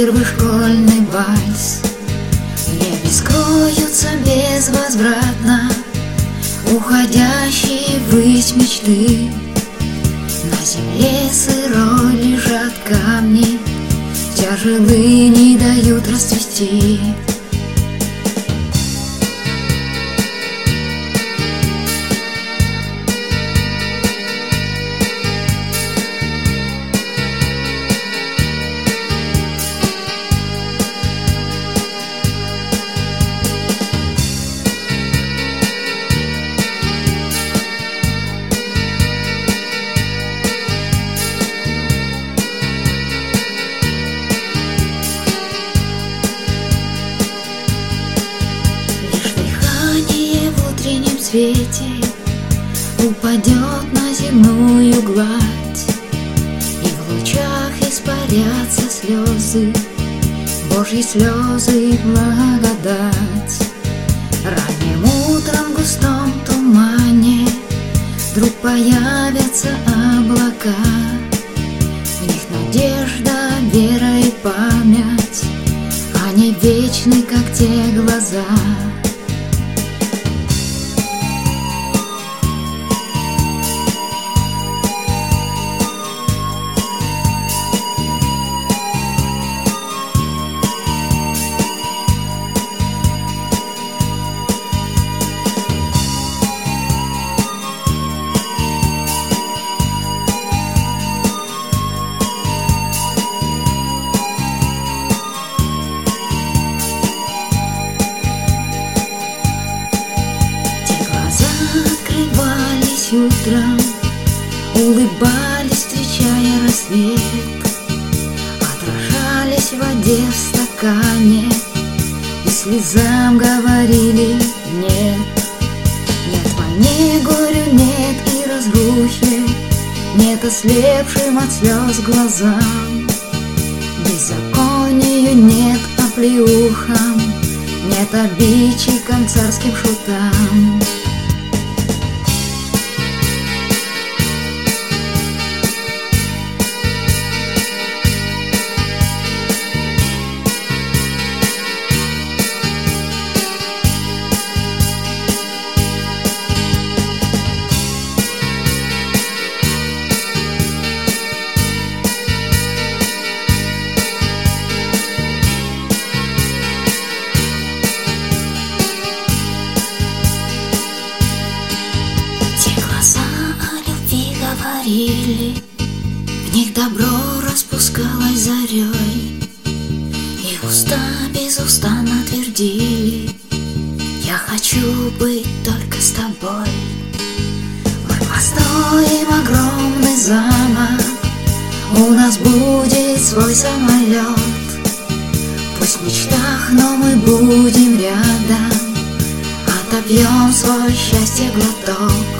первый школьный вальс. Небе скроются безвозвратно уходящие ввысь мечты. На земле сырой лежат камни, тяжелые не дают расцвести. Свете упадет на земную гладь, и в лучах испарятся слезы, Божьи слезы и благодать. Ранним утром в густом тумане вдруг появятся облака, в них надежда, вера и память, они вечны, как те глаза. Открывались утром, улыбались, встречая рассвет, отражались в воде в стакане и слезам говорили нет. Нет войне, горю, нет и разрухе, нет ослепшим от слез глазам, беззаконию нет оплеухам, нет обидчикам, царским шутам. В них добро распускалось зарей, и уста безустанно твердили: я хочу быть только с тобой. Мы построим огромный замок, у нас будет свой самолет. Пусть в мечтах, но мы будем рядом, отобьем свое счастье глоток.